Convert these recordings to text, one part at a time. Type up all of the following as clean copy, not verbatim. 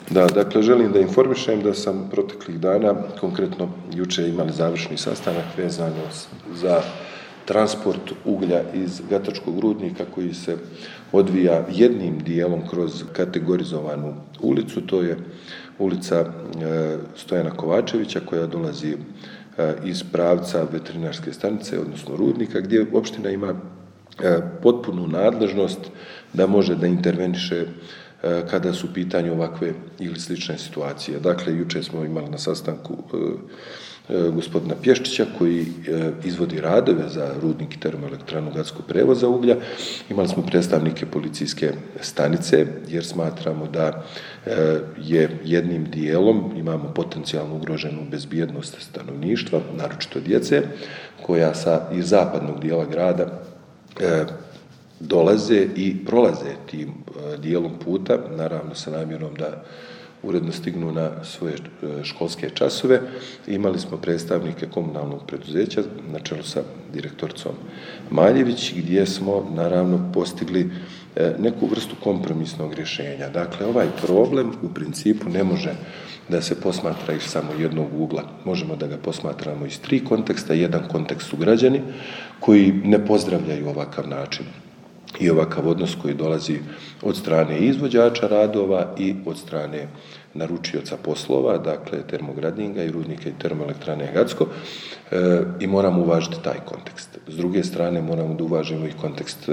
Da, dakle, želim da informišem da sam proteklih dana, konkretno jučer imali završni sastanak vezano za transport uglja iz Gatačkog rudnika koji se odvija jednim dijelom kroz kategorizovanu ulicu, to je ulica Stojana Kovačevića koja dolazi iz pravca veterinarske stanice, odnosno rudnika, gdje opština ima potpunu nadležnost da može da interveniše kada su u pitanju ovakve ili slične situacije. Dakle, jučer smo imali na sastanku gospodina Pješčića koji izvodi radove za rudnik i termoelektranu gradskog prevoza uglja. Imali smo predstavnike policijske stanice jer smatramo da je jednim dijelom imamo potencijalno ugroženu bezbjednost stanovništva, naročito djece, koja iz zapadnog dijela grada dolaze i prolaze tim dijelom puta, naravno sa namjerom da uredno stignu na svoje školske časove. Imali smo predstavnike komunalnog preduzeća na čelu sa direktoricom Maljević, gdje smo naravno postigli neku vrstu kompromisnog rješenja. Dakle, ovaj problem u principu ne može da se posmatra iz samo jednog ugla. Možemo da ga posmatramo iz tri konteksta. Jedan kontekst su građani koji ne pozdravljaju ovakav način i ovakav odnos koji dolazi od strane izvođača radova i od strane naručioca poslova, dakle Termogradinga i rudnika i termoelektrane Gacko, i moramo uvažiti taj kontekst. S druge strane moramo da uvažimo i kontekst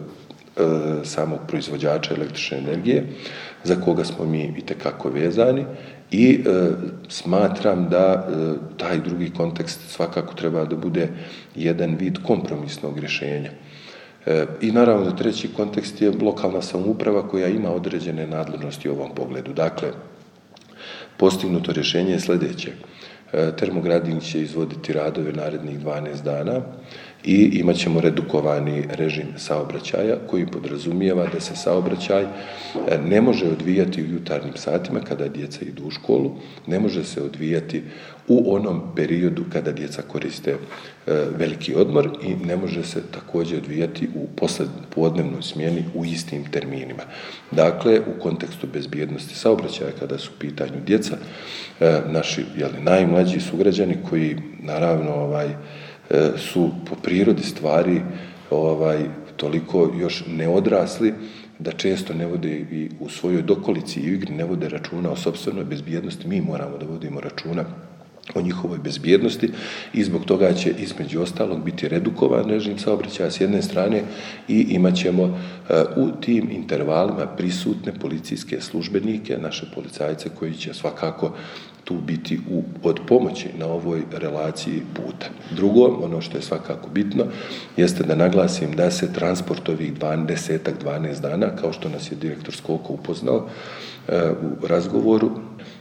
samog proizvođača električne energije, za koga smo mi itekako vezani i smatram da taj drugi kontekst svakako treba da bude jedan vid kompromisnog rješenja. I naravno da treći kontekst je lokalna samouprava koja ima određene nadležnosti u ovom pogledu. Dakle, postignuto rješenje je sljedeće. Termograding će izvoditi radove narednih 12 dana i imat ćemo redukovani režim saobraćaja koji podrazumijeva da se saobraćaj ne može odvijati u jutarnjim satima kada djeca idu u školu, ne može se odvijati u onom periodu kada djeca koriste veliki odmor i ne može se također odvijati u poslijepodnevnoj smjeni u istim terminima. Dakle, u kontekstu bezbjednosti saobraćaja kada su u pitanju djeca, naši najmlađi sugrađani koji naravno su po prirodi stvari toliko još neodrasli da često ne vode i u svojoj dokolici i u igri ne vode računa o sopstvenoj bezbjednosti. Mi moramo da vodimo računa o njihovoj bezbjednosti i zbog toga će između ostalog biti redukovan režim saobraćaja s jedne strane i imat ćemo u tim intervalima prisutne policijske službenike, naše policajce koji će svakako tu biti od pomoći na ovoj relaciji puta. Drugo, ono što je svakako bitno, jeste da naglasim da se transport ovih 12 dana, kao što nas je direktor Skoko upoznao u razgovoru,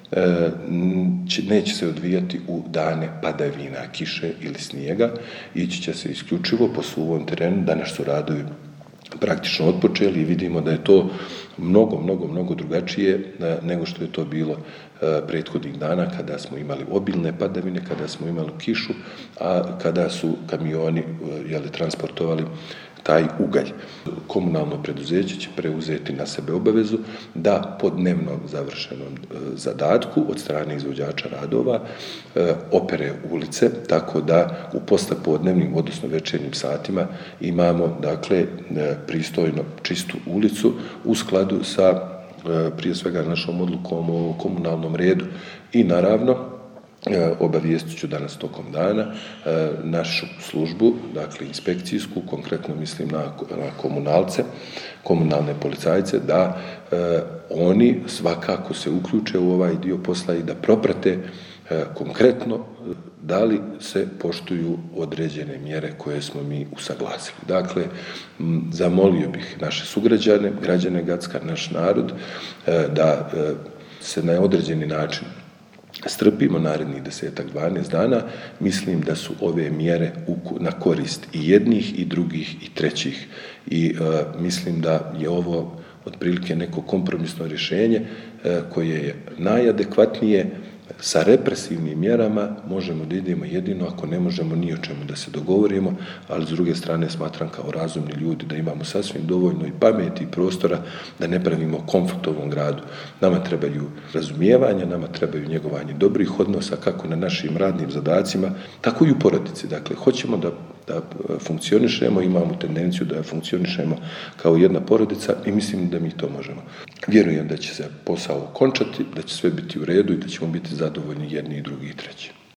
neće se odvijati u dane padavina, kiše ili snijega, ići će se isključivo po suvom terenu. Danas su radovi praktično otpočeli i vidimo da je to mnogo drugačije nego što je to bilo prethodnih dana kada smo imali obilne padavine, kada smo imali kišu, a kada su kamioni transportovali taj ugalj. Komunalno preduzeće će preuzeti na sebe obavezu da po dnevno završenom zadatku od strane izvođača radova opere ulice, tako da u poslijepodnevnim, odnosno večernjim satima imamo, dakle, pristojno čistu ulicu u skladu sa, prije svega, našom odlukom o komunalnom redu i naravno obavijestit ću danas tokom dana našu službu, dakle inspekcijsku, konkretno mislim na komunalce, komunalne policajce, da oni svakako se uključe u ovaj dio posla i da proprate konkretno da li se poštuju određene mjere koje smo mi usaglasili. Dakle, zamolio bih naše sugrađane, građane Gacka, naš narod, da se na određeni način strpimo narednih 10-12 dana. Mislim da su ove mjere na korist i jednih i drugih i trećih i mislim da je ovo otprilike neko kompromisno rješenje koje je najadekvatnije Sa represivnim mjerama možemo da idemo jedino ako ne možemo ni o čemu da se dogovorimo, ali s druge strane smatram kao razumni ljudi da imamo sasvim dovoljno i pameti i prostora da ne pravimo konflikt u ovom gradu. Nama trebaju razumijevanja, nama trebaju njegovanje dobrih odnosa kako na našim radnim zadacima, tako i u porodici. Dakle, hoćemo da funkcionišemo, imamo tendenciju da funkcionišemo kao jedna porodica i mislim da mi to možemo. Vjerujem da će se posao okončati, da će sve biti u redu i da ćemo biti zadovoljni jedni i drugi i treći.